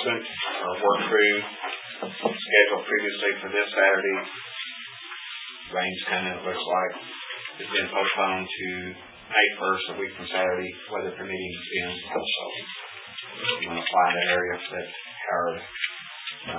announcement. Our work crew scheduled previously for this Saturday. Rain's coming, it looks like. It's been postponed to May 1st, a week from Saturday, weather permitting again. So you want to fly in that area for that Howard? No.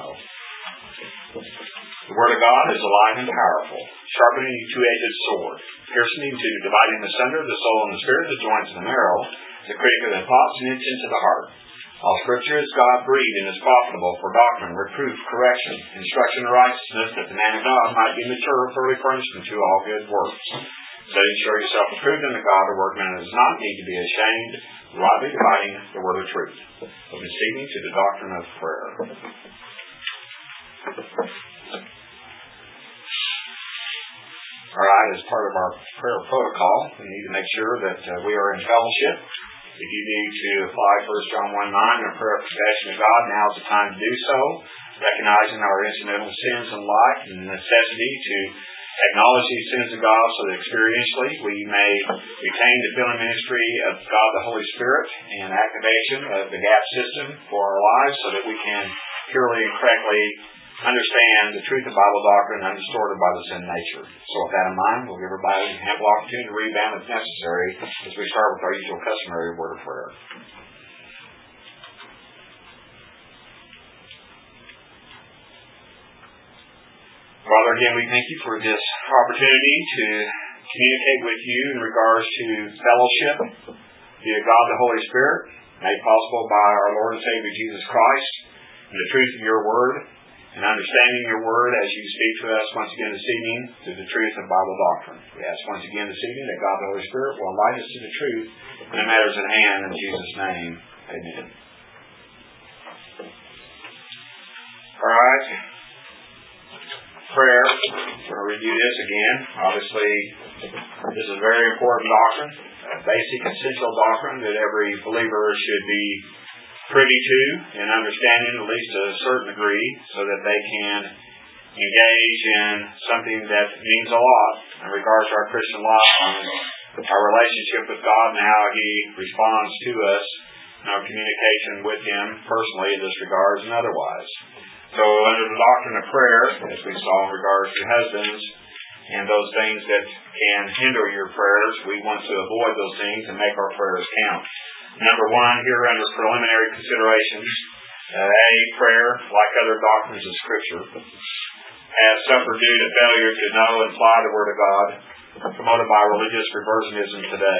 The Word of God is alive and powerful, sharpening a two-edged sword, piercing to dividing asunder the soul and the spirit, the joints and the marrow, the critic of the thoughts and intents of the heart. All Scripture is God-breathed and is profitable for doctrine, reproof, correction, instruction in righteousness, that the man of God might be mature, thoroughly furnished unto all good works. Study, show yourself approved unto God, a workman that does not need to be ashamed, rightly dividing the word of truth. Open seeking to the doctrine of prayer. All right, as part of our prayer protocol, we need to make sure that we are in fellowship. If you need to apply 1 John 1:9 in a prayer of confession to God, now is the time to do so, recognizing our incidental sins in life and the necessity to acknowledge these sins of God so that experientially we may retain the filling ministry of God the Holy Spirit and activation of the GAP system for our lives so that we can purely and correctly understand the truth of Bible doctrine undistorted by the sin nature. So with that in mind, we'll give everybody ample opportunity to rebound if necessary as we start with our usual customary word of prayer. Father, again, we thank you for this opportunity to communicate with you in regards to fellowship via God the Holy Spirit, made possible by our Lord and Savior Jesus Christ, and the truth of your word, and understanding your word as you speak to us once again this evening through the truth of Bible doctrine. We ask once again this evening that God the Holy Spirit will enlighten us to the truth in the matters at hand. In Jesus' name, amen. All right. Prayer. We're going to review this again. Obviously, this is a very important doctrine, a basic, essential doctrine that every believer should be privy to and understanding at least to a certain degree so that they can engage in something that means a lot in regards to our Christian life and our relationship with God and how He responds to us in our communication with Him personally in this regards and otherwise. So under the doctrine of prayer, as we saw in regards to husbands and those things that can hinder your prayers, we want to avoid those things and make our prayers count. Number one, here under preliminary considerations, prayer, like other doctrines of Scripture, has suffered due to failure to know and apply the Word of God, promoted by religious reversionism today.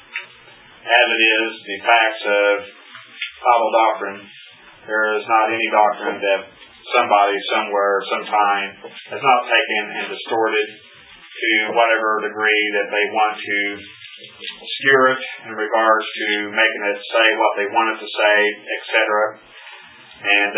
As it is, the facts of Bible doctrine, there is not any doctrine that somebody, somewhere, sometime, has not taken and distorted to whatever degree that they want to skew it in regards to making it say what they want it to say, etc. And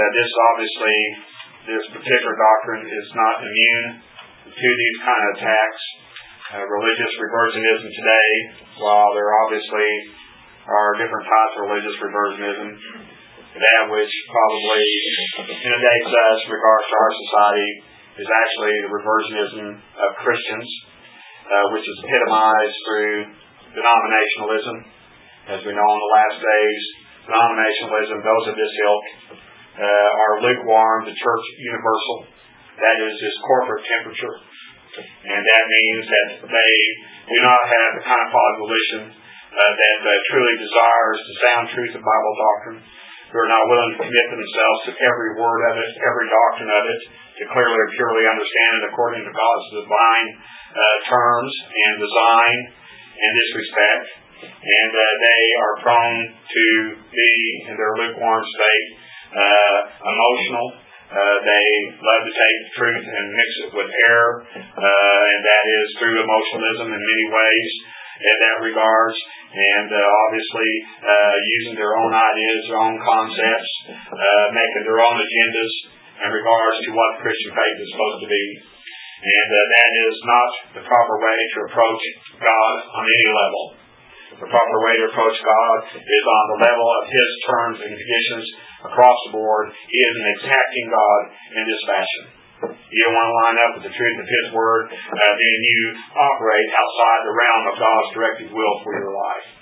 this particular doctrine is not immune to these kind of attacks. Religious reversionism today, while there obviously are different types of religious reversionism, that which probably inundates us in regards to our society is actually the reversionism of Christians, which is epitomized through denominationalism. As we know in the last days, denominationalism, those of this ilk, are lukewarm to church universal. That is this corporate temperature. And that means that they do not have the kind of volition that truly desires the sound truth of Bible doctrine, who are not willing to commit themselves to every word of it, every doctrine of it, to clearly and purely understand it according to God's divine terms and design in this respect. And they are prone to be in their lukewarm state, emotional. They love to take the truth and mix it with error, and that is through emotionalism in many ways in that regards. And obviously using their own ideas, their own concepts, making their own agendas in regards to what the Christian faith is supposed to be. And that is not the proper way to approach God on any level. The proper way to approach God is on the level of His terms and conditions across the board. He is an exacting God in this fashion. You don't want to line up with the truth of His Word, then you operate outside the realm of God's directed will for your life.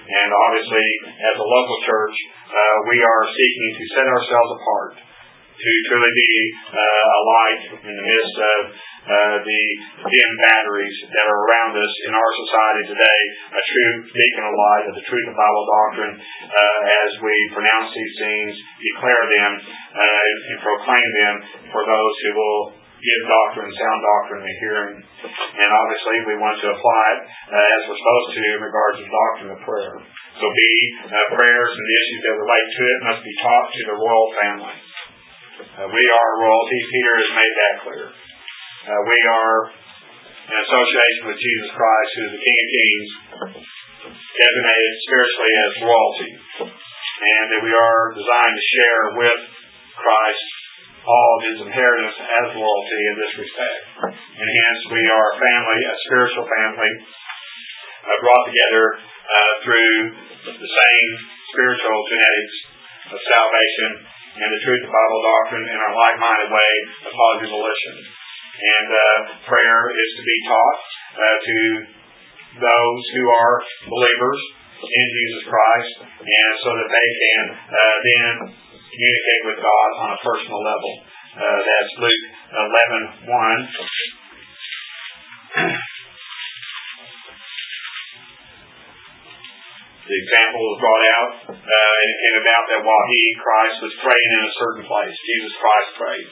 And obviously, as a local church, we are seeking to set ourselves apart, to truly be a light in the midst of the dim batteries that are around us in our society today, a true beacon of light of the truth of Bible doctrine as we pronounce these things, declare them, and proclaim them for those who will give doctrine, sound doctrine, and hearing. And obviously, we want to apply it as we're supposed to in regards to the doctrine of prayer. So prayers and the issues that relate to it must be taught to the royal family. We are royalty. Peter has made that clear. We are in association with Jesus Christ, who is the King of Kings, designated spiritually as royalty. And that we are designed to share with Christ all of his inheritance as royalty in this respect. And hence we are a family, a spiritual family, brought together through the same spiritual genetics of salvation and the truth of Bible doctrine in our like-minded way of positive volition. And prayer is to be taught to those who are believers in Jesus Christ, and so that they can then communicate with God on a personal level. That's Luke 11:1. The example was brought out, and it came about that while Christ, was praying in a certain place, Jesus Christ prayed.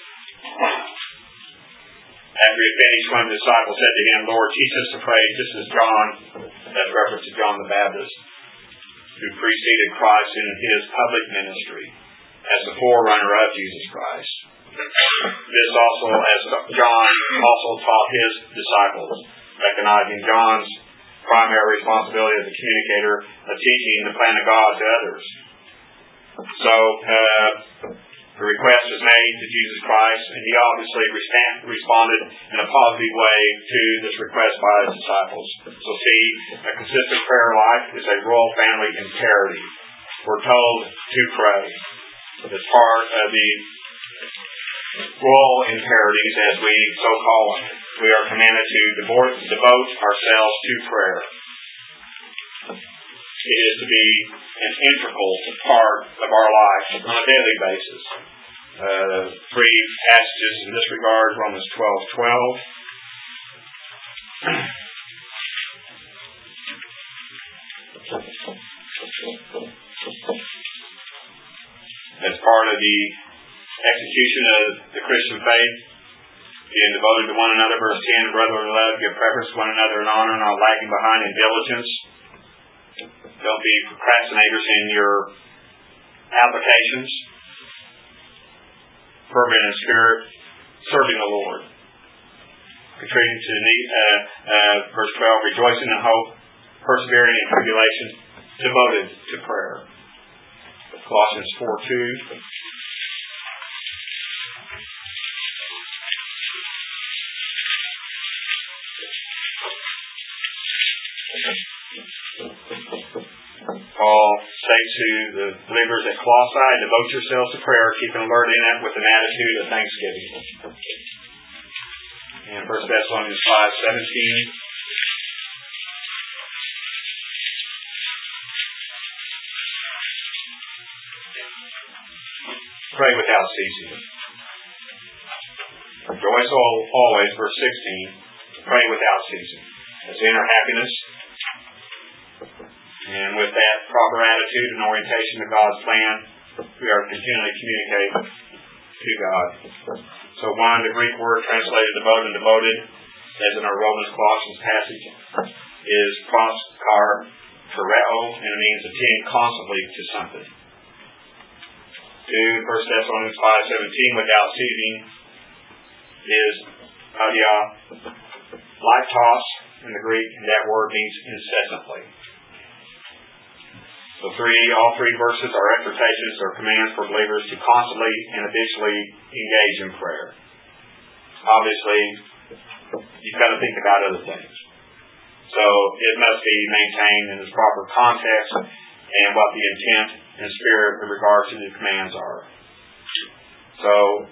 After he had finished, one of the disciples said to him, Lord, teach us to pray just as John, that's reference to John the Baptist, who preceded Christ in his public ministry as the forerunner of Jesus Christ. This also, as John also taught his disciples, recognizing John's primary responsibility as a communicator of teaching the plan of God to others. So, the request was made to Jesus Christ, and he obviously responded in a positive way to this request by his disciples. So see, a consistent prayer life is a royal family imperative. We're told to pray. As part of the royal imperatives, as we so call them, we are commanded to devote ourselves to prayer. It is to be an integral part of our life on a daily basis. Three passages in this regard: Romans 12:12. As part of the execution of the Christian faith, being devoted to one another, verse 10, brotherly love, give preference to one another in honor, not lagging behind in diligence. Don't be procrastinators in your applications. Fervent in spirit, serving the Lord. Contributing to the need, verse 12, rejoicing in hope, persevering in tribulation, devoted to prayer. Colossians 4:2. Paul says to the believers at Colossae, devote yourselves to prayer, keeping alert in it with an attitude of thanksgiving. And 1 Thessalonians 5:17. Pray without ceasing. Rejoice always, verse 16. Pray without ceasing. That's inner happiness. And with that proper attitude and orientation to God's plan, we are continually communicate to God. So one, the Greek word translated devoted and devoted, as in our Romans Colossians passage, is proskar-tereo, and it means to tend constantly to something. 2, 1 Thessalonians 5:17, without ceasing, is adia, laitos in the Greek, and that word means incessantly. So all three verses are exhortations or commands for believers to constantly and habitually engage in prayer. Obviously, you've got to think about other things. So it must be maintained in its proper context and what the intent and spirit in regard to the commands are. So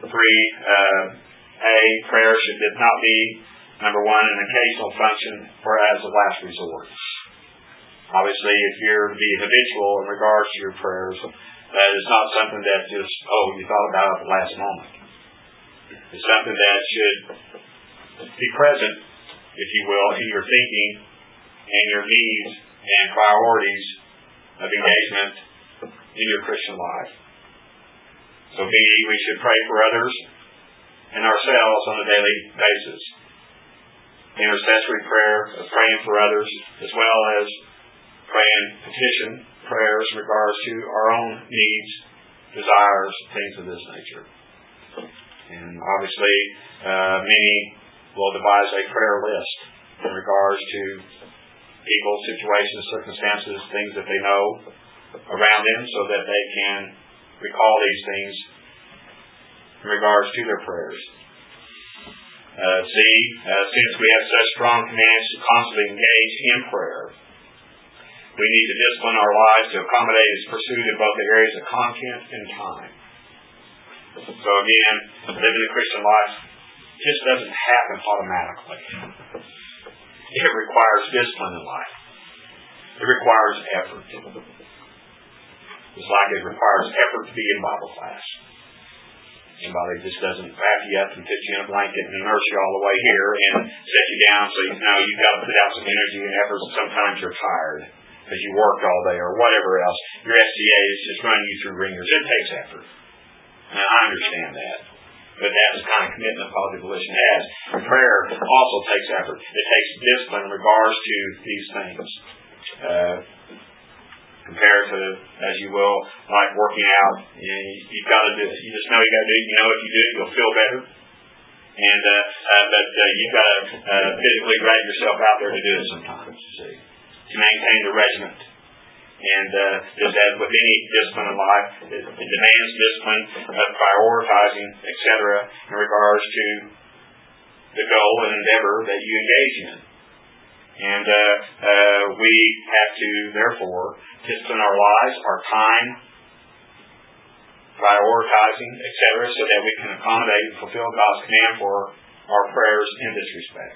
prayer should not be, number one, an occasional function or as a last resort. Obviously, if you're to be habitual in regards to your prayers, it's not something that just, you thought about at the last moment. It's something that should be present, if you will, in your thinking and your needs and priorities of engagement in your Christian life. So we should pray for others and ourselves on a daily basis. Intercessory prayer, praying for others, as well as praying petition prayers in regards to our own needs, desires, things of this nature. And obviously, many will devise a prayer list in regards to people, situations, circumstances, things that they know around them, so that they can recall these things in regards to their prayers. Since we have such strong commands to constantly engage in prayer, we need to discipline our lives to accommodate its pursuit in both the areas of content and time. So again, living the Christian life just doesn't happen automatically. It requires discipline in life. It requires effort. It's like it requires effort to be in Bible class. Somebody just doesn't wrap you up and put you in a blanket and nurse you all the way here and set you down so you know you've got to put out some energy and effort. Sometimes you're tired because you worked all day or whatever else. Your STA is just running you through ringers. It takes effort. Now, I understand that. But that's the kind of commitment Positive Volition has. Prayer also takes effort. It takes discipline in regards to these things. Compared to, as you will, like working out, you've got to do it. You just know you got to do it. You know if you do it, you'll feel better. And but you've got to physically drag yourself out there to do it sometimes. See, to maintain the regiment. And just as with any discipline in life, it demands discipline, prioritizing, etc., in regards to the goal and endeavor that you engage in. And we have to, therefore, discipline our lives, our time, prioritizing, etc., so that we can accommodate and fulfill God's command for our prayers in this respect.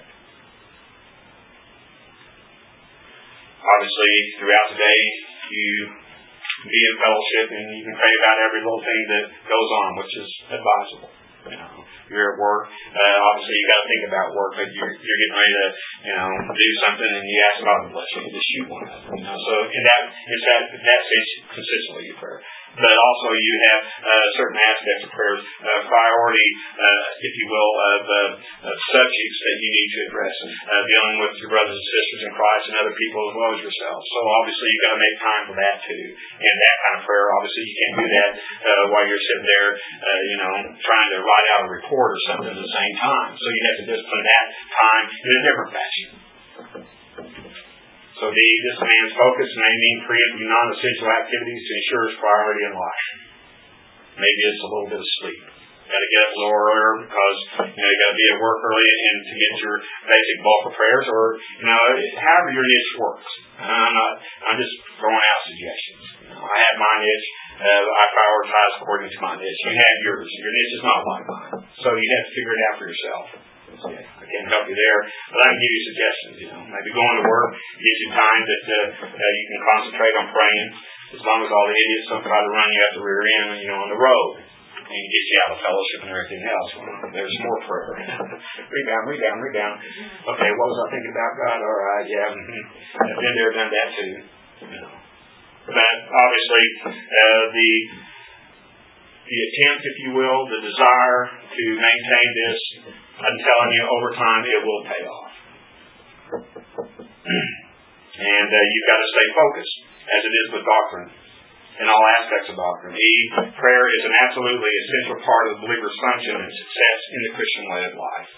Obviously, throughout the day, you be in fellowship and you can pray about every little thing that goes on, which is advisable. You're at work. Obviously, you got to think about work, but you're getting ready to, do something, and you ask God to bless you. You just shoot one of them. So in that sense, consistently you pray. But also, you have certain aspects of prayer, priority, if you will, of subjects that you need to address, dealing with your brothers and sisters in Christ and other people as well as yourself. So obviously, you've got to make time for that too. And that kind of prayer, obviously, you can't do that while you're sitting there, trying to write out a report or something at the same time. So you have to discipline that time in a different fashion. So this man's focus may mean freedom from non-essential activities to ensure his priority in life. Maybe it's a little bit of sleep. Got to get up a little earlier because you got to be at work early and to get your basic bulk of prayers, or however your niche works. I'm just throwing out suggestions. I have my niche. I prioritize according to my niche. You have yours. Your niche is not like mine, so you have to figure it out for yourself. I can't help you there, but I can give you suggestions. Maybe going to work gives you time that you can concentrate on praying. As long as all the idiots don't try to run you out the rear end when you're on the road and get you out of fellowship and everything else. There's more prayer. Read down. Okay, what was I thinking about God? All right, yeah. I've been there, done that too. But obviously, the attempt, if you will, the desire to maintain this, I'm telling you, over time it will pay off. And you've got to stay focused, as it is with doctrine, in all aspects of doctrine. Prayer is an absolutely essential part of the believer's function and success in the Christian way of life.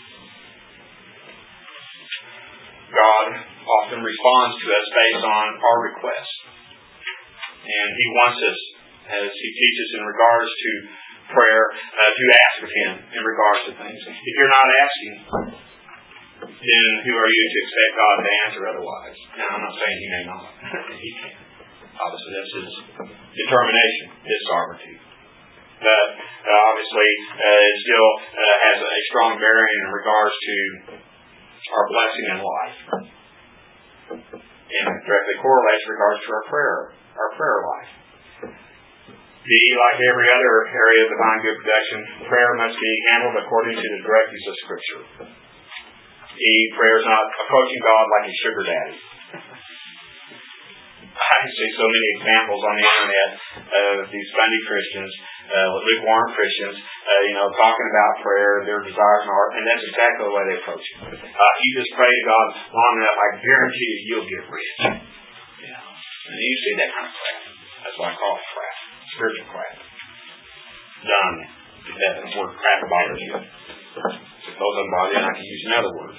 God often responds to us based on our requests. And He wants us, as He teaches in regards to prayer, to ask of Him in regards to things. If you're not asking, then who are you to expect God to answer otherwise? Now, I'm not saying He may not. He can. Obviously, that's His determination, His sovereignty. But obviously, it still has a strong bearing in regards to our blessing in life. And directly correlates in regards to our prayer life. Like every other area of divine good production, prayer must be handled according to the directives of Scripture. Prayer is not approaching God like a sugar daddy. I see so many examples on the internet of these funny Christians, lukewarm Christians, talking about prayer, their desires and heart, and that's exactly the way they approach it. You just pray to God long enough, I guarantee you'll get rich. And you see that kind of crap. That's what I call it crap. Spiritual crap. Done. That word crap bothers you. Suppose I'm bothered, I can use another word.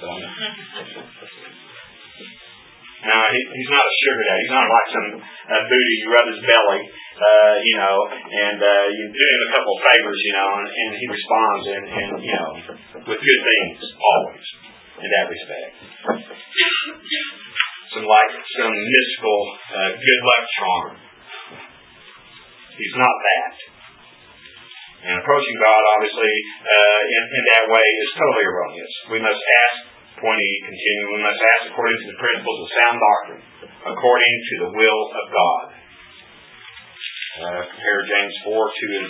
Now, he's not a sugar daddy. He's not like some booty you rub his belly, and you do him a couple of favors, and he responds, and with good things, always, in that respect. Some mystical good luck charm. He's not that. And approaching God, obviously, in that way is totally erroneous. We must ask, we must ask according to the principles of sound doctrine, according to the will of God. Compare James 4, 2 and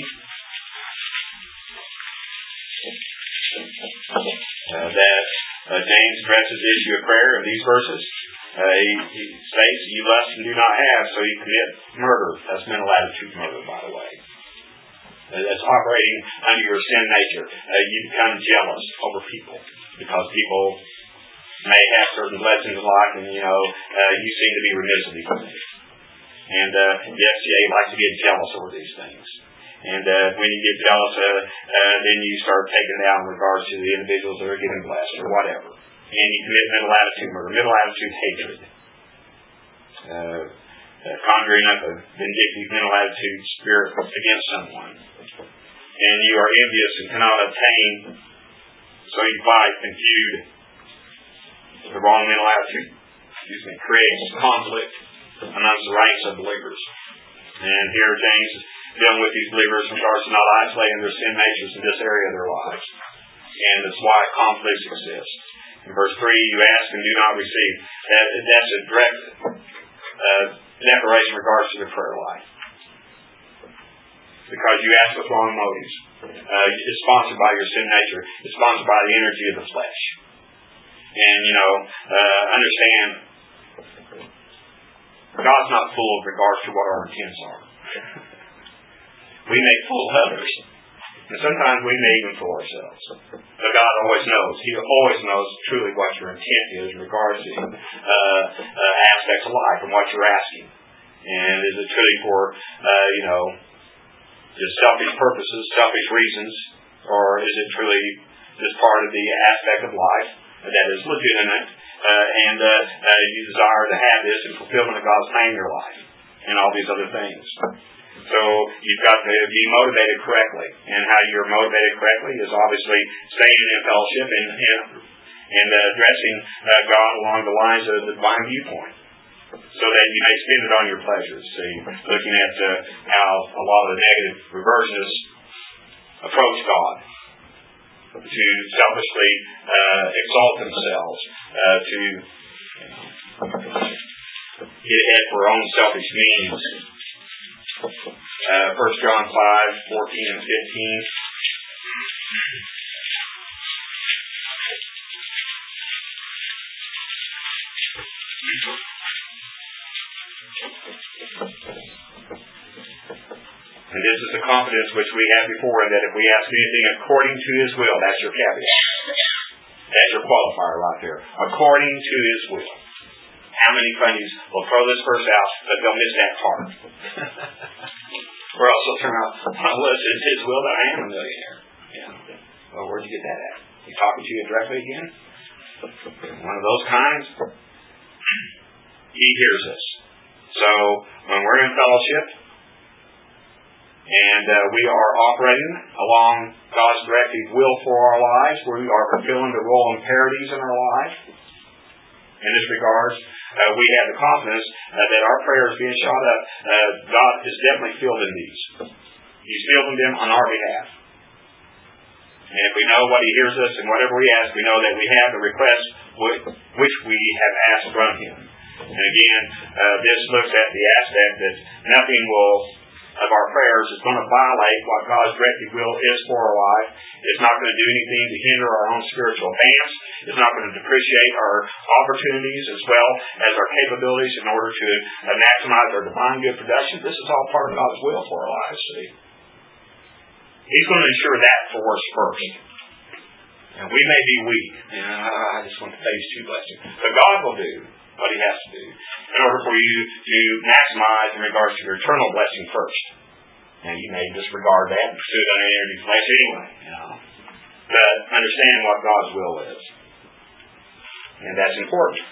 3. James addresses the issue of prayer in these verses. He states, you lust and do not have, so you commit murder. That's mental attitude murder, by the way. That's operating under your sin nature. You become jealous over people because people may have certain blessings in life, and you seem to be remiss of these things. And the FCA likes to get jealous over these things. And when you get jealous, then you start taking down in regards to the individuals that are getting blessed or whatever. And you commit mental attitude murder, mental attitude hatred. Conjuring up a vindictive mental attitude spirit against someone. And you are envious and cannot obtain, so you fight and feud. The wrong mental attitude creates conflict amongst the ranks of believers. And here James is dealing with these believers in regards to not isolating their sin natures in this area of their lives. And that's why conflicts exist. In verse 3, you ask and do not receive. That's a direct declaration in regards to the prayer life. Because you ask with wrong motives. It's sponsored by your sin nature. It's sponsored by the energy of the flesh. And, understand, God's not fooled in regards to what our intents are. We may fool others. And sometimes we may even fool ourselves. But God always knows. He always knows truly what your intent is in regards to aspects of life and what you're asking. And is it truly for, just selfish purposes, selfish reasons, or is it truly just part of the aspect of life that is legitimate, and you desire to have this in fulfillment of God's plan in your life, and all these other things. So you've got to be motivated correctly, and how you're motivated correctly is obviously staying in fellowship and addressing God along the lines of the divine viewpoint, so that you may spend it on your pleasures. See, looking at how a lot of the negative reversionists approach God, to selfishly exalt themselves, to get ahead for their own selfish means. 1 John 5, 14 and 15. And this is the confidence which we have before Him, that if we ask anything according to His will, that's your caveat. That's your qualifier right there. According to His will. How many funnies will throw this verse out, but they'll miss that part? Or else they'll turn out, well, it's His will that I am a millionaire. Yeah. Well, where'd you get that at? He talking to you directly again? One of those kinds? He hears us. So, when we're in fellowship, and we are operating along God's directive will for our lives, we are fulfilling the role imperatives in our life. In this regard, we have the confidence that our prayers being shot up, God is definitely fielding these. He's fielding them on our behalf. And if we know what He hears us and whatever we ask, we know that we have the request which we have asked from Him. And again, this looks at the aspect that nothing of our prayers is going to violate what God's directed will is for our life. It's not going to do anything to hinder our own spiritual advance. It's not going to depreciate our opportunities as well as our capabilities in order to maximize our divine good production. This is all part of God's will for our lives, see. He's going to ensure that for us first. And we may be weak. I just want the phase 2 blessing. But God will do what He has to do in order for you to maximize in regards to your eternal blessing first. And you may disregard that and pursue it under any flesh anyway. But understand what God's will is. And that's important.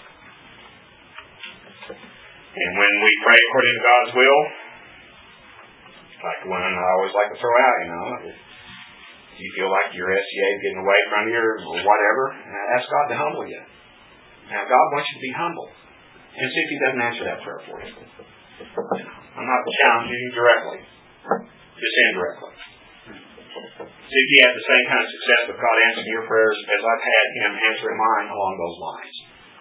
And when we pray according to God's will, like one I always like to throw out, if you feel like your SCA is getting away from you or whatever, ask God to humble you. Now, God wants you to be humble. And see if He doesn't answer that prayer for you. I'm not challenging you directly, just indirectly. See if you have the same kind of success with God answering your prayers as I've had Him answering mine along those lines.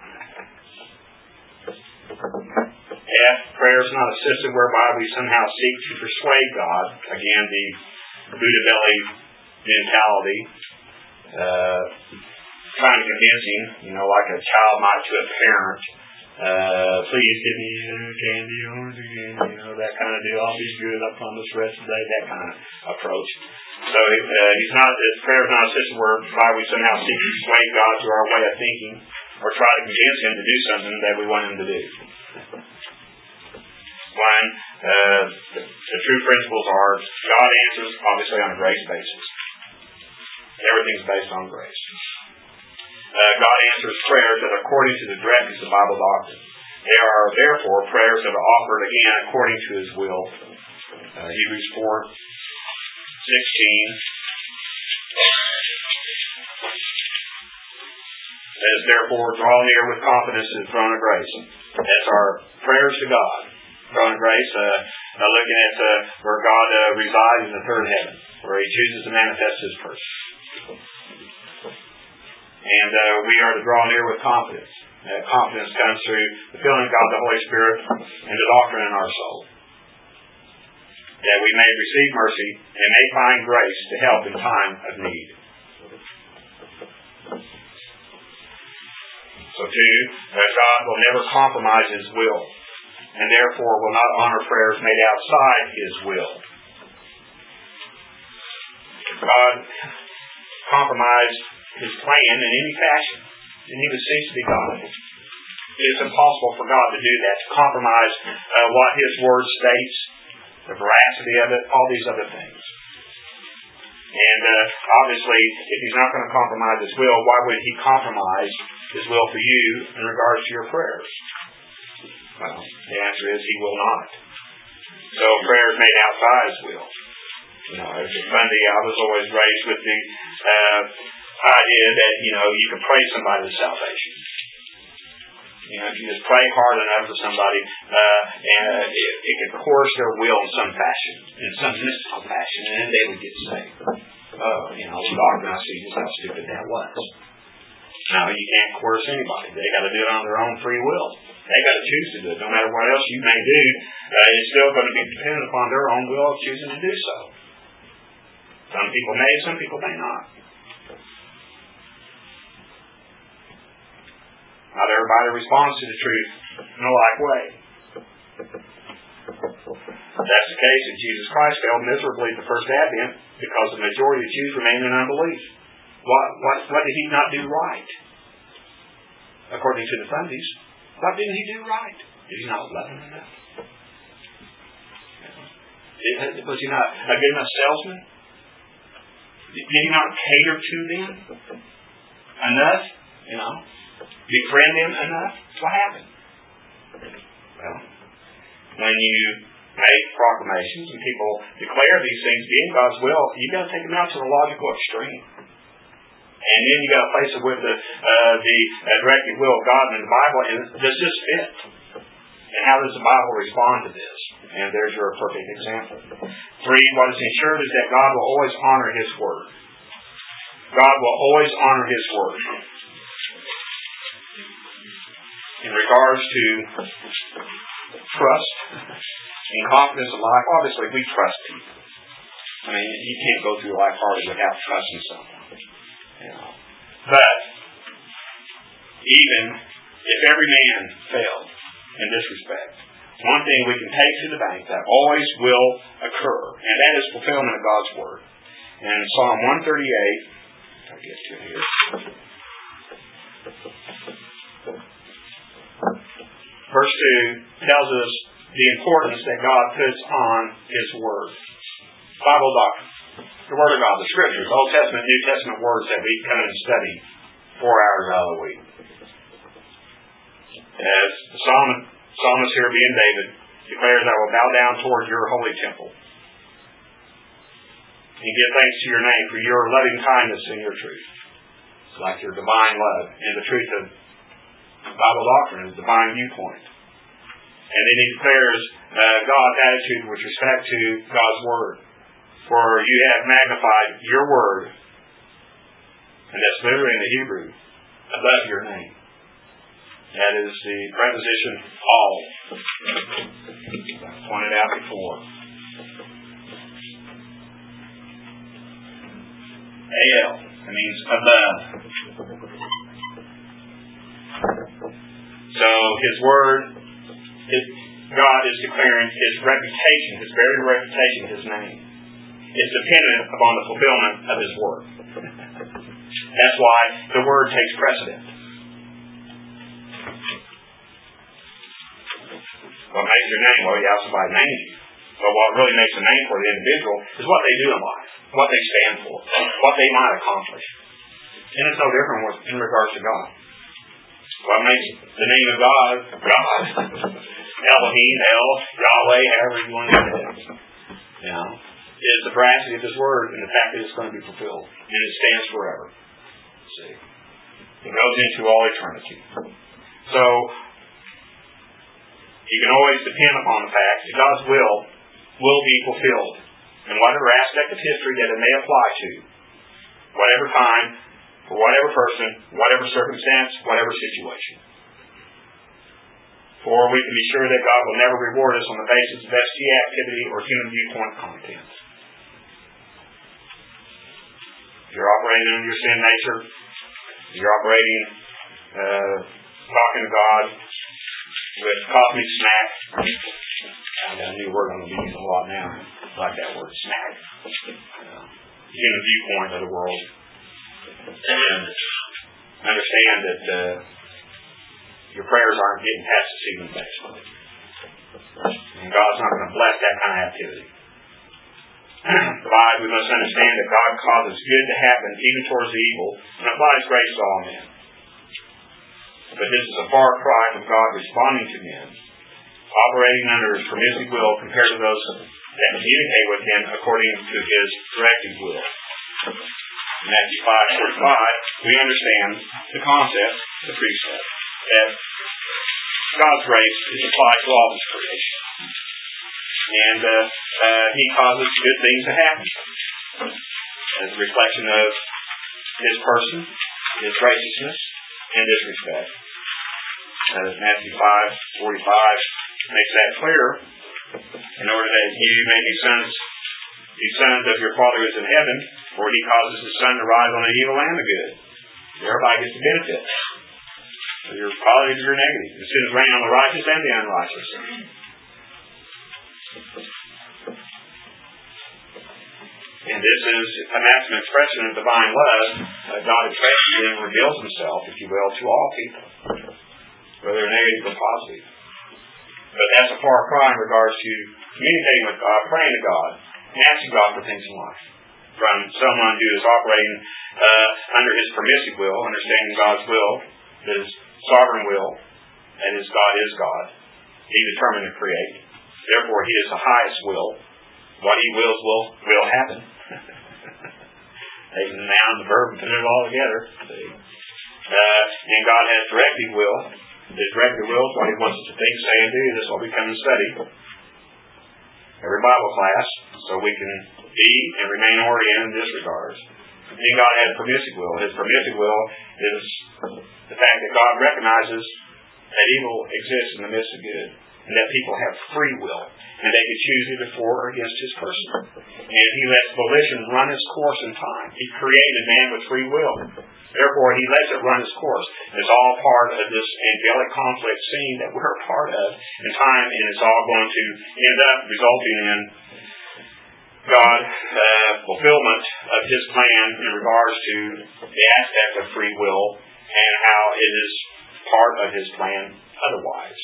F, prayer is not a system whereby we somehow seek to persuade God. Again, the Buddha belly mentality. Trying to convince Him, like a child might to a parent. Please give me candy, orange candy, that kind of deal. I'll be good. I promise the rest of the day. That kind of approach. So prayer is not a system whereby we somehow seek to persuade God through our way of thinking or try to convince Him to do something that we want Him to do. One, the true principles are God answers obviously on a grace basis. Everything's based on grace. God answers prayers that are according to the directives of Bible doctrine. They are therefore prayers that are offered again according to His will. Hebrews 4:16 says, therefore, draw near with confidence to the throne of grace. That's our prayers to God. Throne of grace, looking at where God resides in the third heaven, where He chooses to manifest His person. And we are to draw near with confidence. That confidence comes through the filling of God, the Holy Spirit, and the doctrine in our soul. That we may receive mercy and may find grace to help in time of need. So too, that God will never compromise His will, and therefore will not honor prayers made outside His will. God compromised His plan in any fashion, and He would cease to be God. It is impossible for God to do that, to compromise what His Word states, the veracity of it, all these other things. And obviously, if He's not going to compromise His will, why would He compromise His will for you in regards to your prayers? Well, the answer is He will not. So prayers made outside His will. It's funny, I was always raised with the idea that, you can pray somebody to salvation. If you just pray hard enough for somebody, and it can coerce their will in some fashion, in some mystical fashion, and then they would get saved. God now sees just how stupid that was. No, you can't coerce anybody. They got to do it on their own free will. They got to choose to do it. No matter what else you may do, it's still going to be dependent upon their own will of choosing to do so. Some people may, some people may not. Not everybody responds to the truth in a like way. If that's the case, and Jesus Christ failed miserably at the first advent because the majority of Jews remained in unbelief. What did He not do right? According to the Sundays, what didn't He do right? Did He not love them enough? Was He not a good enough salesman? Did He not cater to them enough? Befriend them enough? What happened? Well, when you make proclamations and people declare these things being God's will, you've got to take them out to a logical extreme. And then you've got to place it with the directed will of God in the Bible, and does this fit? And how does the Bible respond to this? And there's your perfect example. 3, what is ensured is that God will always honor His Word. God will always honor His Word. In regards to trust and confidence in life, obviously we trust people. I mean, you can't go through life hardly without trusting someone. You know. But even if every man failed in this respect, one thing we can take to the bank that always will occur, and that is fulfillment of God's Word. And Psalm 138, I'll get to it here. Verse 2 tells us the importance that God puts on His Word. Bible doctrine, the Word of God, the Scriptures, Old Testament, New Testament words that we come and study 4 hours out of the week. As the psalmist here, being David, declares, I will bow down toward your holy temple and give thanks to your name for your loving kindness and your truth. It's like your divine love and the truth of Bible doctrine is divine viewpoint. And then he declares God's attitude with respect to God's Word. For you have magnified your Word, and that's literally in the Hebrew, above your name. That is the preposition all. I pointed out before. A-L. It means above. So His Word, God is declaring His reputation, His very reputation, His name, is dependent upon the fulfillment of His Word. That's why the Word takes precedence. What makes your name? Well, you have somebody name you. But what really makes a name for the individual is what they do in life, what they stand for, what they might accomplish. And it's no different in regards to God. What makes the name of God, God, Elohim, El, Yahweh, however you want to say it, you know, is the veracity of His Word and the fact that it's going to be fulfilled. And it stands forever. See? It goes into all eternity. So, you can always depend upon the fact that God's will be fulfilled in whatever aspect of history that it may apply to, whatever time, for whatever person, whatever circumstance, whatever situation. For we can be sure that God will never reward us on the basis of ST activity or human viewpoint content. If you're operating in your sin nature, if you're operating, talking to God with cosmic snack. I've got a new word I'm going to be using a lot now. I like that word, snack. Human viewpoint of the world. And understand that your prayers aren't getting past the ceiling, basically. And God's not going to bless that kind of activity. But we must understand that God causes good to happen even towards the evil and applies grace to all men. But this is a far cry from God responding to men, operating under His permissive will compared to those that communicate with Him according to His directive will. In Matthew 5:45, we understand the concept, the precept, that God's grace is applied to all His creation. And He causes good things to happen as a reflection of His person, His graciousness, in this respect. Matthew 5:45 makes that clear. In order that you may be sons of your Father who is in heaven, for He causes His sun to rise on the evil and the good. Everybody gets the benefit. So your positive, your negative. It sends rain on the righteous and the unrighteous. And this is an absolute expression of divine love. God expresses and reveals Himself, if you will, to all people, whether negative or positive. But that's a far cry in regards to communicating with God, praying to God, and asking God for things in life. From someone who is operating under His permissive will, understanding God's will, His sovereign will, that is, God is God. He determined to create. Therefore, He is the highest will. What He wills will happen. Taking the noun, the verb, and putting it all together. And God has directive will. His directive will is what He wants us to think, say, and do. This is what we come and study every Bible class, so we can be and remain oriented in this regard. And God has permissive will. His permissive will is the fact that God recognizes that evil exists in the midst of good, and that people have free will, and they can choose either for or against his person. And he lets volition run its course in time. He created man with free will. Therefore, he lets it run its course. It's all part of this angelic conflict scene that we're a part of in time, and it's all going to end up resulting in God fulfillment of his plan in regards to the aspect of free will and how it is part of his plan otherwise.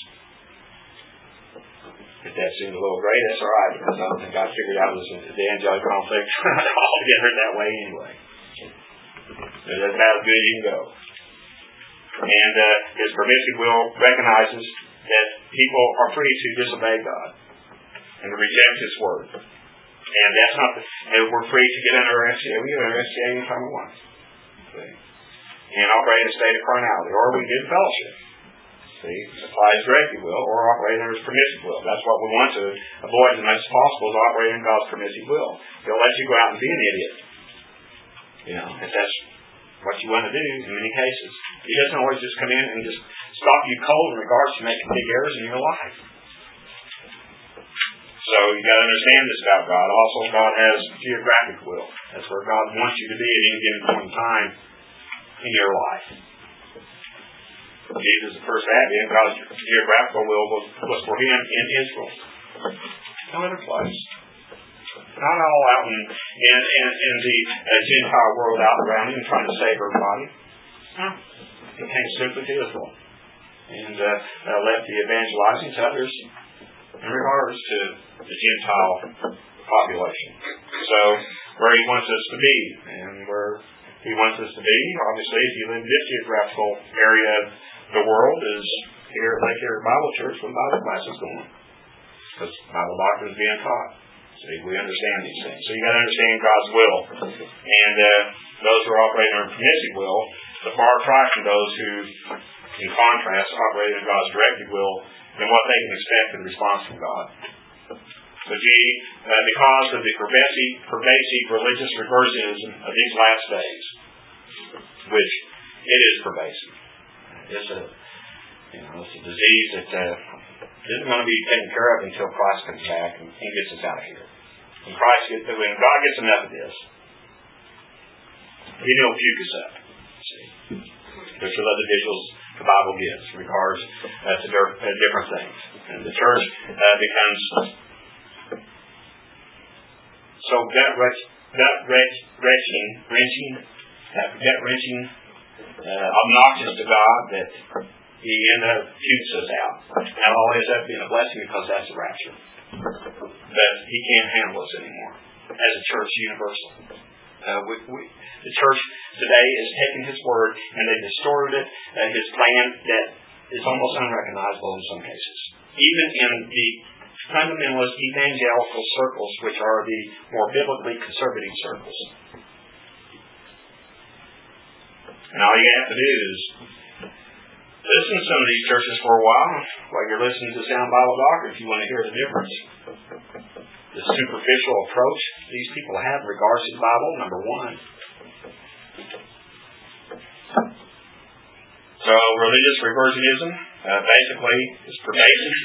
If that seemed a little great, that's all right, because I don't think I figured out the angelic conflict altogether that way anyway. But that's about as good as you can go. And his permissive will recognizes that people are free to disobey God and to reject his word. And that's not, we're free to get under FCA. We get under FCA anytime we want. See? And operate in a state of carnality. Or we get fellowship. See? Apply his directive will, or operate under his permissive will. That's what we want to avoid as much as possible, is operating in God's permissive will. He'll let you go out and be an idiot. You know, if that's what you want to do in many cases. He doesn't always just come in and just stop you cold in regards to making big errors in your life. So you got to understand this about God. Also, God has geographic will. That's where God wants you to be at any given point in time in your life. Jesus, the first advent, God's geographical will was for him in Israel. No other place. Not all out in the Gentile world out around him trying to save everybody. No. He came simply to Israel and left the evangelizing to others in regards to the Gentile population. So, where he wants us to be, and where he wants us to be, obviously, if you live in this geographical area of the world, is here at Lake Erie Bible Church when Bible class is going on. Because Bible doctrine is being taught. See, we understand these things. So you got to understand God's will. And those who are operating under permissive will, the far cry from those who, in contrast, operate in God's directive will, and what they can expect in response from God. So because of the pervasive religious reversionism of these last days, which it is pervasive. It's a disease that isn't going to be taken care of until Christ comes back and gets us out of here. When God gets enough of this, he'll puke us up. See? Which are other visuals the Bible gives in regards to different things. And the church becomes so gut-wrenching, obnoxious to God that he ends up pukes us out. That all ends up being a blessing because that's the rapture. But he can't handle us anymore as a church universal. The church today is taking his word and they distorted it, his plan that is almost unrecognizable in some cases. Even in the fundamentalist evangelical circles, which are the more biblically conservative circles. And all you have to do is listen to some of these churches for a while you're listening to sound Bible doctrine if you want to hear the difference. The superficial approach these people have in regards to the Bible, number one. So religious reversionism basically is pervasive.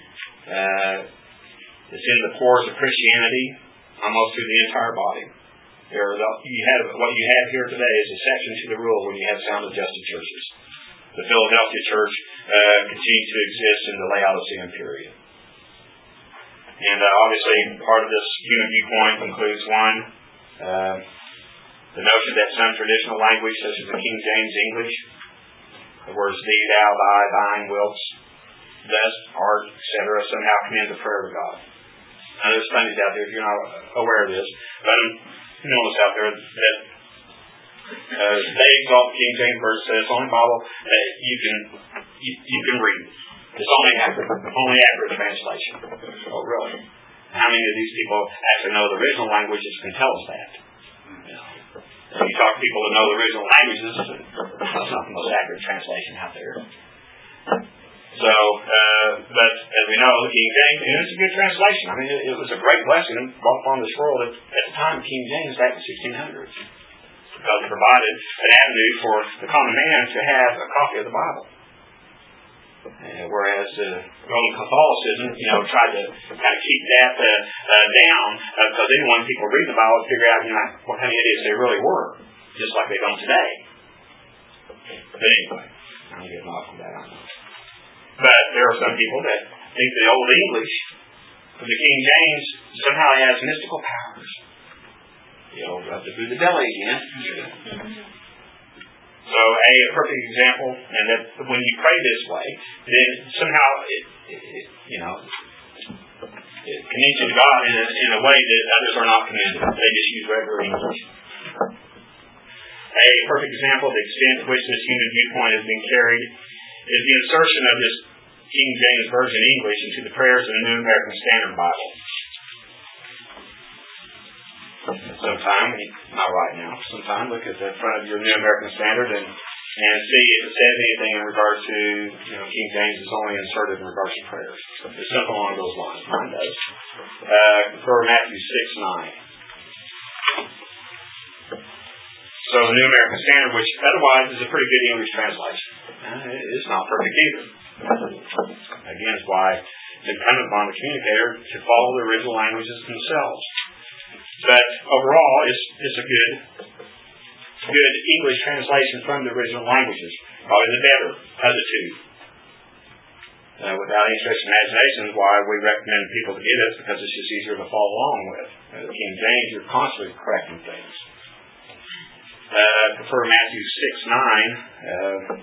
It's in the pores of Christianity almost through the entire body. What you have here today is a exception to the rule when you have sound adjusted churches. The Philadelphia church continues to exist in the Laodicean period. And obviously part of this human viewpoint includes one, the notion that some traditional language such as the King James English, the words thee, thou, thy, thine, wilt, thus, art, etc., somehow commend the prayer to God. Now there's studies out there if you're not aware of this, but notice out there that they exalt the King James Version, says it's the only Bible that you can read. It's only accurate translation. Oh, really? How many of these people actually know the original languages can tell us that? If you talk to people that know the original languages, that's not the most accurate translation out there. So, but as we know, the King James, and it's a good translation. I mean, it was a great blessing brought upon this world at the time. King James back in the 1600s, because it provided an avenue for the common man to have a copy of the Bible. Whereas Roman Catholicism, tried to kind of keep that down because they didn't want people reading the Bible to figure out, what kind of idiots they really were, just like they don't today. But anyway, I'm getting off of that. I know. But there are some people that think the Old English from the King James somehow has mystical powers. Up to the belly again. So a perfect example, and that when you pray this way, then somehow it commends you to God in a way that others are not commended. They just use regular English. A perfect example of the extent to which this human viewpoint has been carried is the insertion of this King James Version English into the prayers of the New American Standard Bible. Sometime, not right now, sometime look at the front of your New American Standard and see if it says anything in regards to, King James is only inserted in regards to prayers. It's simple along those lines. Mine does. For Matthew 6:9. So the New American Standard, which otherwise is a pretty good English translation. It's not perfect either. Again, it's why it's incumbent upon the communicator to follow the original languages themselves. But overall, it's a good English translation from the original languages. Probably the better of the two. Without any stretch of imagination, why we recommend people to get it, because it's just easier to follow along with. King James, you're constantly correcting things. For Matthew 6:9,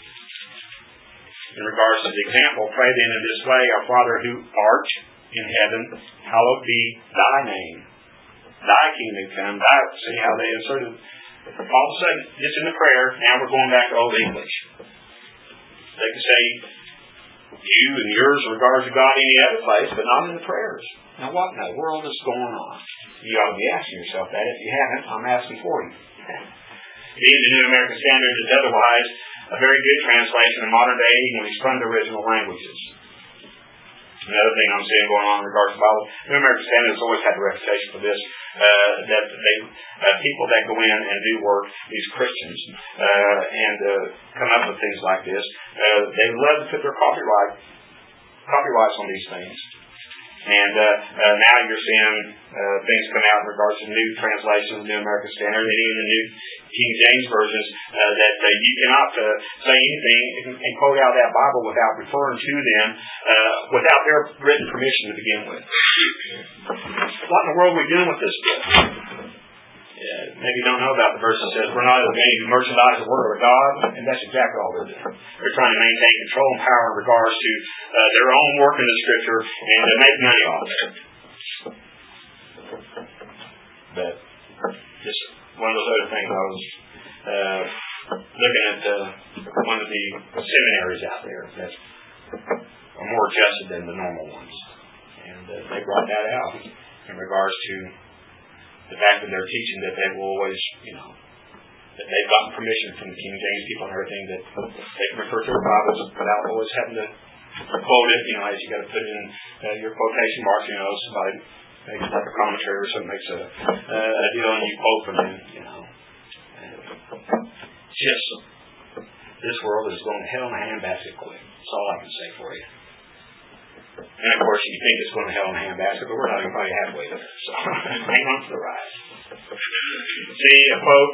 in regards to the example, pray then in this way, Our Father who art in heaven, hallowed be thy name. Thy kingdom come. See how they inserted all of a sudden, just in the prayer, now we're going back to Old English. They could say you and yours in regards to God any other place, but not in the prayers. Now what in the world is going on? You ought to be asking yourself that. If you haven't, I'm asking for you. The New American Standard is otherwise a very good translation of modern day English from the original languages. Another thing I'm seeing going on in regards to the Bible, the New American Standard has always had a reputation for this, that they people that go in and do work, these Christians, and come up with things like this, they love to put their copyrights on these things. And now you're seeing things come out in regards to new translations of the New American Standard and even the new King James versions that you cannot say anything and quote out that Bible without referring to them without their written permission to begin with. What in the world are we doing with this book? Maybe you don't know about the verse that says we're not going to merchandise the word of God, and that's exactly all they're doing. They're trying to maintain control and power in regards to their own work in the Scripture and to make money off of it. But just one of those other things, I was looking at one of the seminaries out there that are more adjusted than the normal ones, and they brought that out in regards to the fact that they're teaching that they will always, that they've gotten permission from the King James people and everything that they can refer to their Bibles without always having to quote it, as you got to put in your quotation marks, somebody makes like a commentary or something makes a deal and you quote from them, Just, this world is going to hell in a handbasket quick. That's all I can say for you. And of course, you think it's going to hell in a handbasket, but we're not even probably halfway there. So, hang on for the ride. See, a quote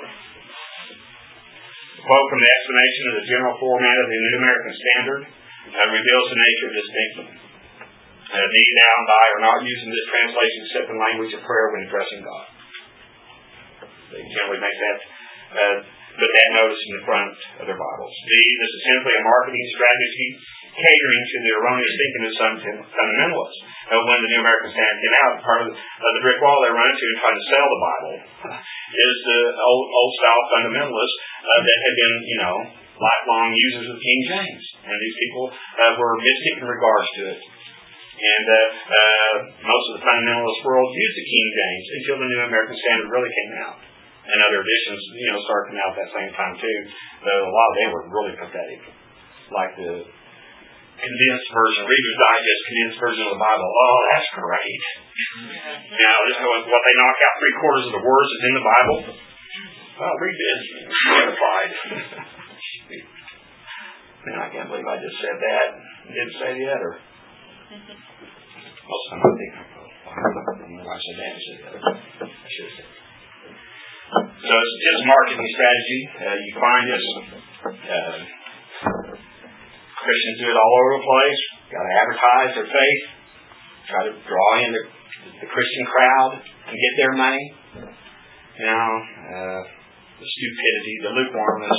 from the explanation of the general format of the New American Standard reveals the nature of this thinking. Thee, thou, and I are not using this translation except in language of prayer when addressing God. They generally make that, put that notice in the front of their Bibles. D, this is simply a marketing strategy catering to the erroneous thinking of some fundamentalists. When the New American Standard came out, part of the brick wall they run into in trying to sell the Bible is the old style fundamentalists that had been, lifelong users of King James. And these people were mystic in regards to it. And most of the fundamentalist world used the King James until the New American Standard really came out. And other editions, started coming out at that same time too. But a lot of them were really pathetic. Like the condensed version, Reader's Digest condensed version of the Bible. Oh, that's great. This is what they knock out 3/4 of the words that's in the Bible. Well, read this. You're edified. Man, I can't believe I just said that and didn't say the other. Most of the time I think I don't know why I said that and said the other. I should have said that. So it's just a marketing strategy. You find this. Christians do it all over the place. Got to advertise their faith. Try to draw in the Christian crowd and get their money. You know, the stupidity, the lukewarmness.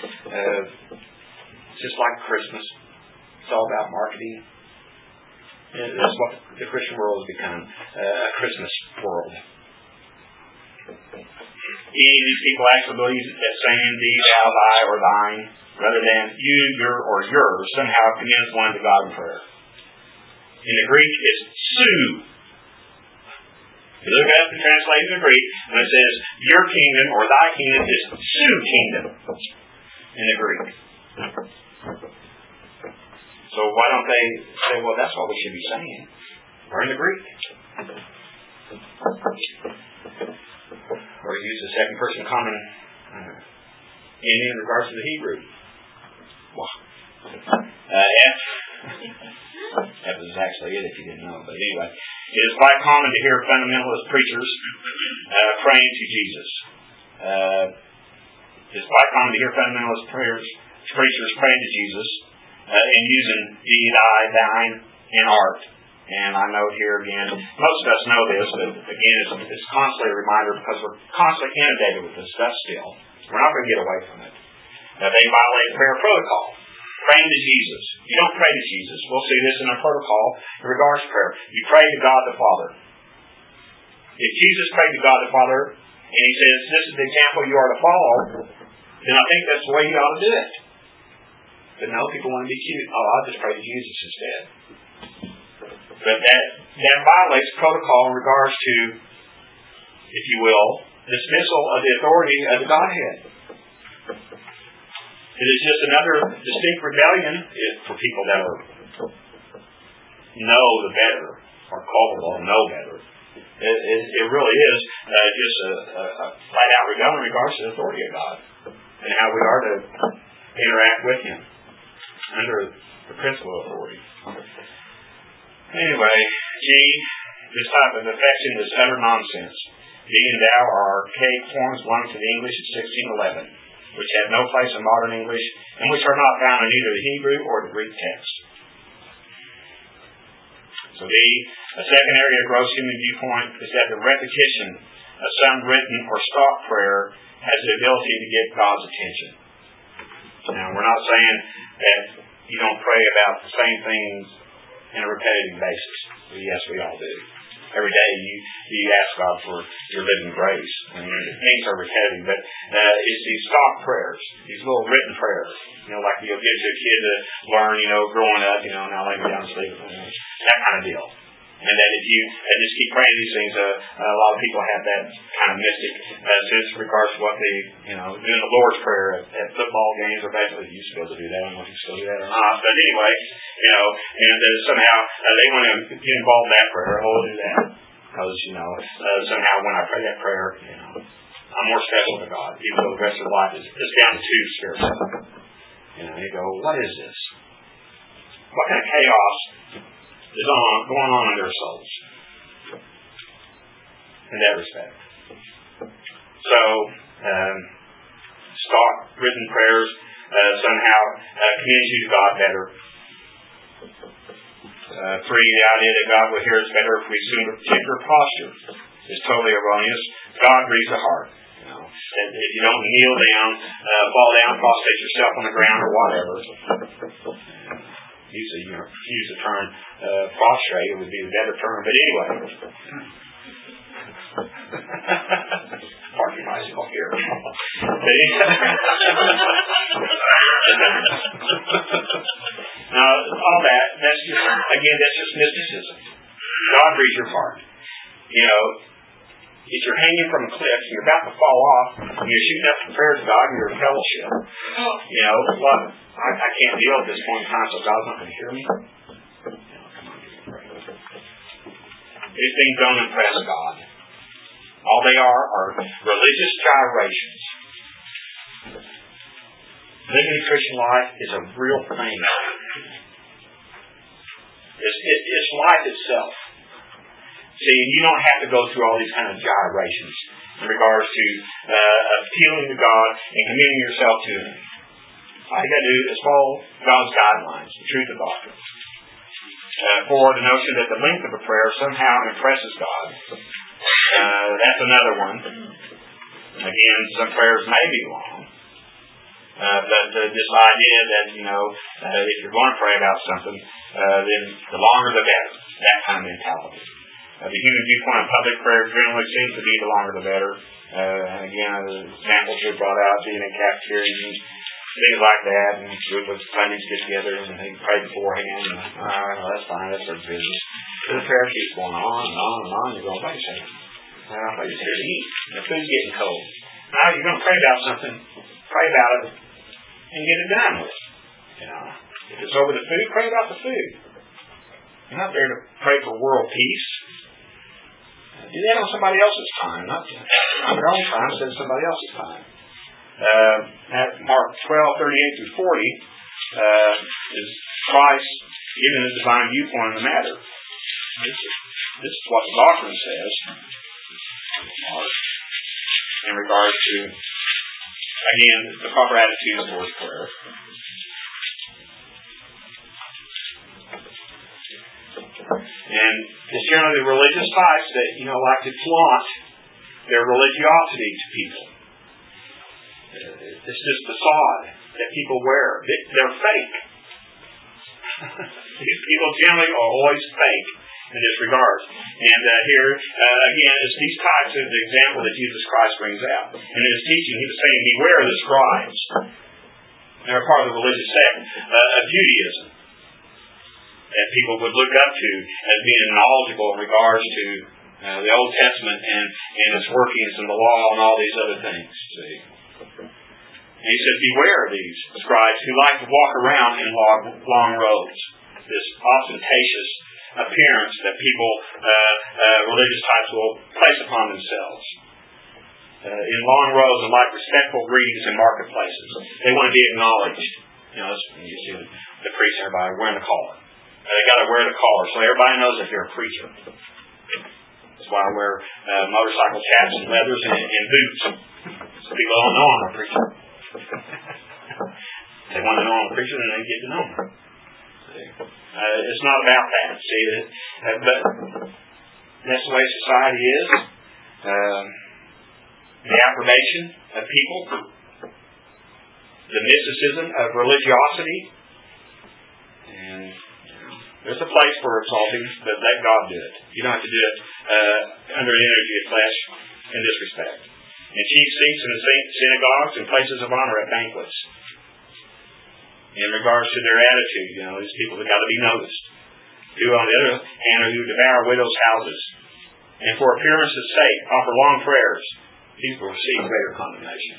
Just like Christmas. It's all about marketing. That's what the Christian world has become. A Christmas world. These people actually believe that saying thee, thou, thy, or thine, rather than you, your, or yours, somehow commends one to God in prayer. In the Greek, it's sue. If you look at the translation in the Greek, when it says your kingdom or thy kingdom, it's sue kingdom in the Greek. So why don't they say, well, that's what we should be saying? We're in the Greek. Or use the second person common in regards to the Hebrew. Wow. F is actually it if you didn't know. But anyway, it is quite common to hear fundamentalist preachers praying to Jesus. It's quite common to hear fundamentalist preachers praying to Jesus and using thee, thy, thine, and art. And I note here again, most of us know this, but again, it's constantly a reminder because we're constantly inundated with this stuff still. We're not going to get away from it. They violate prayer protocol. Praying to Jesus. You don't pray to Jesus. We'll see this in our protocol in regards to prayer. You pray to God the Father. If Jesus prayed to God the Father, and He says, this is the example you are to follow, then I think that's the way you ought to do it. But no, people want to be cute. Oh, I'll just pray to Jesus instead. But that violates protocol in regards to, if you will, dismissal of the authority of the Godhead. It is just another distinct rebellion for people that know the better, or culpable, know better. It really is just a flat-out rebellion in regards to the authority of God and how we are to interact with Him under the principle of authority. Anyway, G, this type of affection is utter nonsense. Thee and thou are archaic forms belonging to the English of 1611, which have no place in modern English, and which are not found in either the Hebrew or the Greek text. So a second area of gross human viewpoint is that the repetition of some written or stock prayer has the ability to get God's attention. Now, we're not saying that you don't pray about the same things in a repetitive basis. Yes, we all do. Every day you ask God for your living grace. And things are repetitive, but it's these stock prayers, these little written prayers. Like you'll give to a kid to learn, growing up, now lay me down to sleep, that kind of deal. And that if you just keep praying these things, a lot of people have that kind of mystic sense in regards to what they, doing the Lord's Prayer at football games, or basically you still do that. I don't know if you still do that or not. But anyway, and somehow they want to get involved in that prayer. Oh, do that. Because, somehow when I pray that prayer, I'm more special to God, even though the rest of life is down to spiritual. You go, what is this? What kind of chaos is going on in their souls in that respect? So, stock written prayers somehow communes you to God better. 3, the idea that God will hear us better if we assume a particular posture is totally erroneous. God reads the heart. If you don't kneel down, fall down, prostrate yourself on the ground or whatever. Usually, use the term prostrate, it would be the better term. But anyway, pardon my myself here. Now, all that's just mysticism. God reads your heart. If you're hanging from a cliff and you're about to fall off, and you're shooting up the prayers of God and you're in fellowship, what? I can't deal at this point in time, so God's not going to hear me. Come on, give me a prayer. These things don't impress God. All they are religious gyrations. Living Christian life is a real thing. It's life itself. See, you don't have to go through all these kind of gyrations in regards to appealing to God and committing yourself to Him. All you got to do is follow God's guidelines, the truth of doctrine. For the notion that the length of a prayer somehow impresses God. That's another one. Again, some prayers may be long. But this idea that, if you're going to pray about something, then the longer the better. That kind of mentality. The human viewpoint of public prayer generally seems to be the longer the better. Again, the examples we brought out, being in cafeterias and things like that, and group of Sundays get together and they pray beforehand. And, that's fine, that's their business. But the prayer keeps going on and on and on. You're going, wait a second. I thought you was here to eat. The food's getting cold. Now you're going to pray about something. Pray about it and get it done with. If it's over the food, pray about the food. You're not there to pray for world peace. Do that on somebody else's time, not on their own time, instead of somebody else's time. At Mark 12:38-40 is Christ giving a divine viewpoint on the matter. This is what the doctrine says in regards to, again, the proper attitude towards prayer. And it's generally the religious types that, like to flaunt their religiosity to people. It's just the facade that people wear. They're fake. These people generally are always fake in this regard. And here, again, it's these types of the example that Jesus Christ brings out. And in His teaching, He was saying, beware of the scribes. They're part of the religious sect of Judaism that people would look up to as being knowledgeable in regards to the Old Testament and its workings and the law and all these other things. See? And He says, beware of these scribes who like to walk around in long robes. This ostentatious appearance that people, religious types, will place upon themselves. In long robes and like respectful greetings in marketplaces. They want to be acknowledged. You see the priests and everybody wearing a collar. They got to wear the collar so everybody knows that you're a preacher. That's why I wear motorcycle chaps and leathers and boots. So people don't know I'm a preacher. They want to know I'm a preacher, then they get to know me. It's not about that. See, but that's the way society is. The approbation of people, the mysticism of religiosity, and there's a place for exalting, but let God do it. You don't have to do it under the energy of flesh in this respect. And chief seats in the synagogues and places of honor at banquets. In regards to their attitude, these people have got to be noticed. Who, on the other hand, who devour widows' houses, and for appearance's sake offer long prayers, these will receive greater condemnation.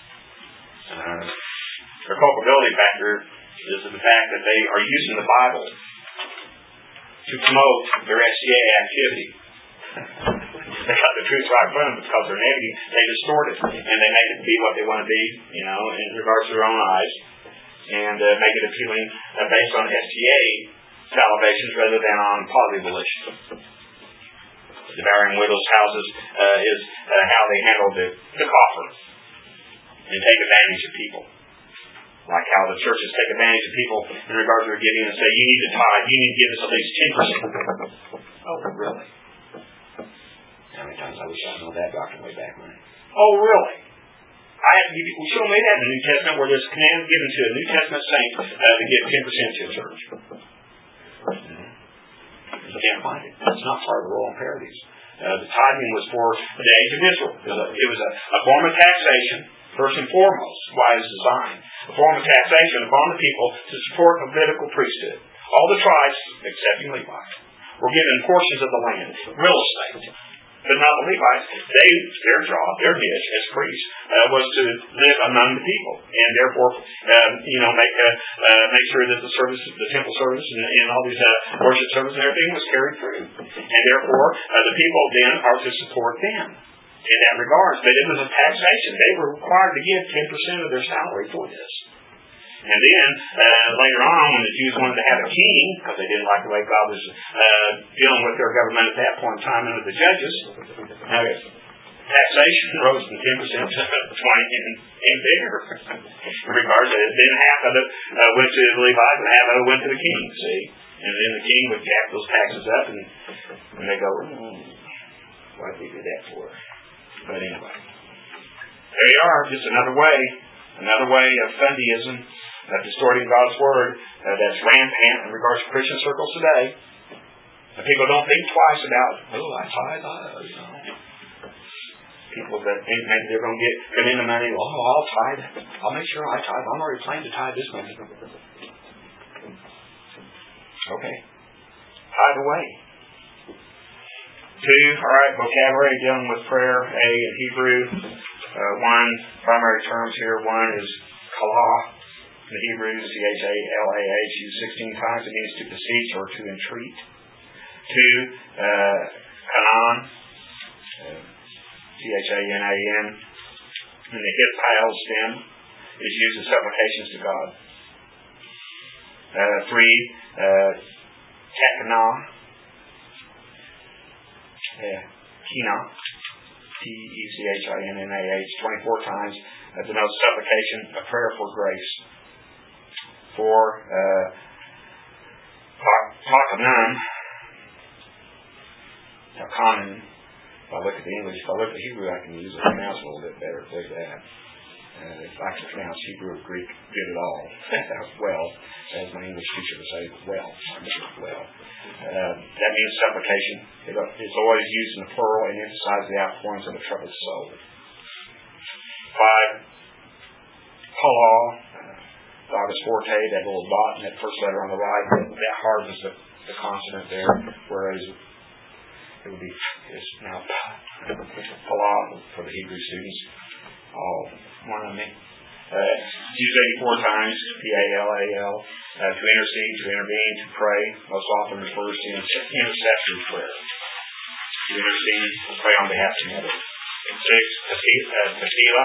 Their culpability factor is the fact that they are using the Bible to promote their SCA activity. They got the truth right in front of them because they're negative. They distort it and they make it be what they want to be, in regards to their own eyes, and make it appealing based on STA salivations rather than on positive volition. Devouring widows' houses is how they handle the coffer and take advantage of people. Like how the churches take advantage of people in regards to their giving and say, you need to tithe, you need to give us at least 10%. Oh, really? How many times I wish I known that doctrine way back when? Oh, really? We show me that in the New Testament where there's a command given to a New Testament saint to give 10% to a church. You can't find it. It's not part of the royal imperatives. The tithing was for the age of Israel. It was a form of taxation, first and foremost, why it was designed. A form of taxation upon the people to support a Levitical priesthood. All the tribes, excepting Levi, were given portions of the land, real estate. But not the Levites. Their job, their niche as priests, was to live among the people, and therefore, make sure that the services, the temple service, and all these worship services and everything was carried through. And therefore, the people then are to support them in that regard. But it was a taxation. They were required to give 10% of their salary for this. And then, later on, when the Jews wanted to have a king, because they didn't like the way God was dealing with their government at that point in time under the judges, taxation rose from 10% to 20% and bigger. In regards to it, then half of it went to the Levites and half of it went to the king, see? And then the king would jack those taxes up, and they go, why did we do that for? But anyway, there you are, just another way of Sundayism, distorting God's Word, that's rampant in regards to Christian circles today. And people don't think twice about, I tithe, People that think maybe they're going to come in the money, I'll tithe. I'll make sure I tithe. I'm already planning to tithe this money. Okay. Tithe away. 2, all right, vocabulary dealing with prayer. A in Hebrew. 1, primary terms here. 1 is kalah. In the Hebrew, Chalah, used 16 times. It means to beseech or to entreat. 2, kanan. Chanan. And the hitpile stem is used in supplications to God. 3, teknah. Kina. Techinah. 24 times. Denotes supplication, a prayer for grace. 4, takanan. Takanan. If I look at the English, if I look at Hebrew, I can use it pronounce a little bit better. There's that. If I can pronounce Hebrew or Greek good at all, well, as my English teacher would say, well. That means supplication. It's always used in the plural and emphasizes the outpourings of a troubled soul. 5, Palah, August Forte, that little dot in that first letter on the right, that hardens the consonant there, whereas it would be now Palah for the Hebrew students. All one of me. Used 84 times, P-A-L-A-L, to intercede, to intervene, to pray. Most often refers to intercessory prayer. To intercede, to pray on behalf of another. 6, Tefillah,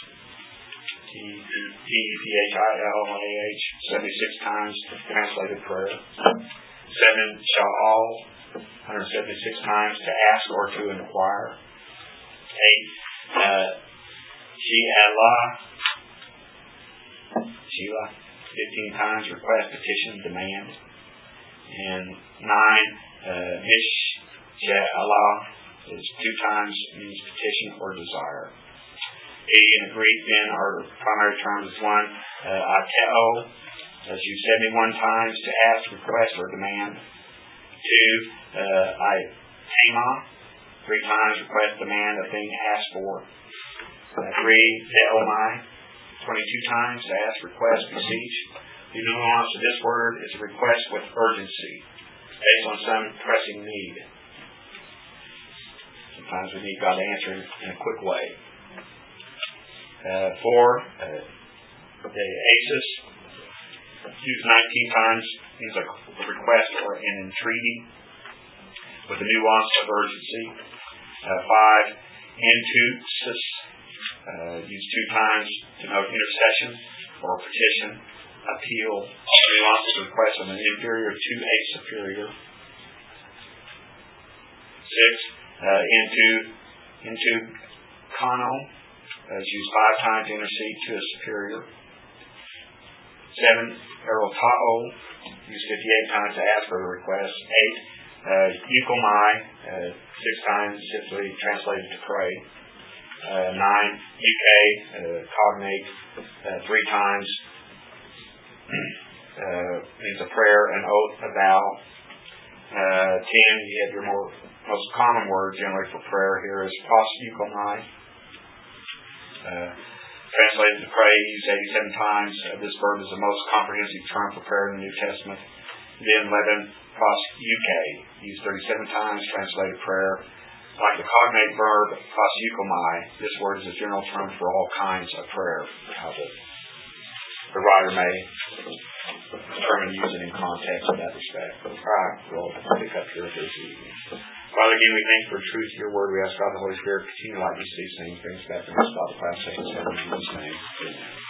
T-E-P-H-I-L-L-A-H, 76 times translated prayer. 7, Sha'al, 176 times to ask or to inquire. 8, Sheila, 15 times request, petition, demand. And 9, Mish'Allah is 2 times, means petition or desire. 80 in the Greek then are primary terms. 1, Ateo, as used 71 times to ask, request, or demand. 2, Itema, 3 times request, demand, a thing asked for. 3, Zeomai, 22 times to ask, request, beseech. The nuance of this word is a request with urgency, based on some pressing need. Sometimes we need God to answer in a quick way. 4, the Asis, used 19 times, means a request or an entreaty with a nuance of urgency. 5, Antusis, used 2 times to denote intercession or petition, appeal, nuance of request of an inferior to a superior. 6, into kano, is used 5 times to intercede to a superior. 7, erotao, used 58 times to ask for a request. 8, eukomai, 6 times typically translated to pray. 9, cognate, 3 times, means a prayer, an oath, a vow. 10, you have your most common word generally for prayer here is eukomai. Translated to pray, used 87 times. This verb is the most comprehensive term for prayer in the New Testament. Then 11, prosuke, used 37 times, translated prayer. Like the cognate verb, prosukomai, this word is a general term for all kinds of prayer. How the writer may determine use it in context in that respect. All right, we'll pick up here this evening. Father, again, we thank you for the truth of your word. We ask God the Holy Spirit continue to light these things, brings back the rest of the class, in Jesus' name. Amen.